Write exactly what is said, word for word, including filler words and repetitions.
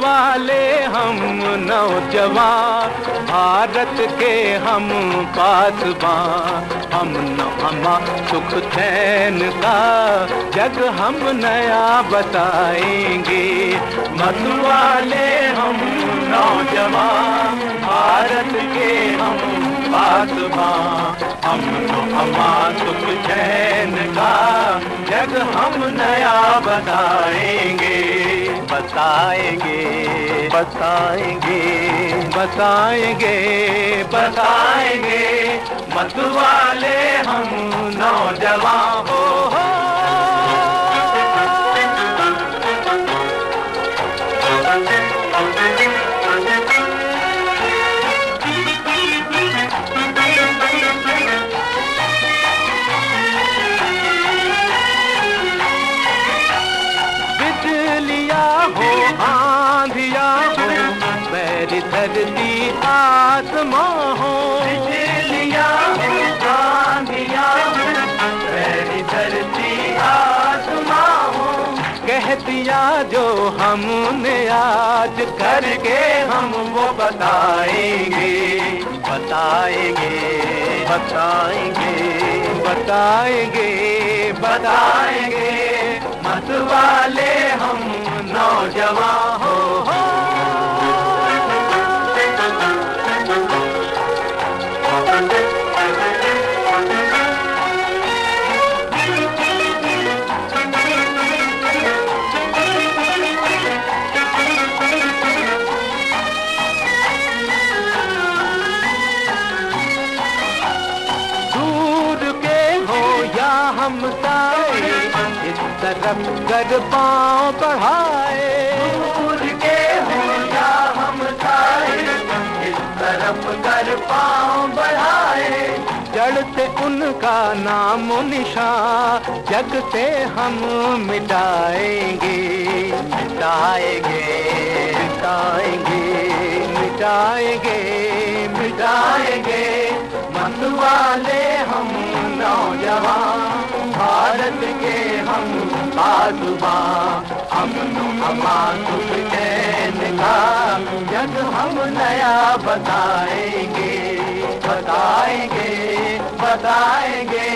वाले हम नौजवान, भारत के हम पासबान। हम नवा सुख चैन का जग हम नया बताएंगे। मत वाले हम नौजवान, भारत के हम पासबान। हम नवा सुख चैन का जग हम नया बताएंगे। बताएंगे बताएंगे बताएंगे बताएंगे। मत वाले हम नौजवान हो, हो। धरती आसमां हो, बिजलियाँ हो, आंधियाँ हो, मेरी धरती आसमां हो। कह दिया जो हमने आज करके हम वो बताएंगे। बताएंगे बताएंगे बताएंगे बताएंगे। मत वाले हम नौजवान हो, हो। हम साए इस तरफ कर पाँव बढ़ाए। दूर के हो या हम साए इस तरफ कर पाँव बढ़ाए। जड़ से उनका नाम निशान जग से हम मिटाएंगे। मिटाएंगे मिटाएंगे मिटाएंगे मिटाएंगे। मत वाले हम नौजवान, भारत के हम पासबान। हम नवा सुख चैन का जग हम नया बताएंगे। बताएंगे बताएंगे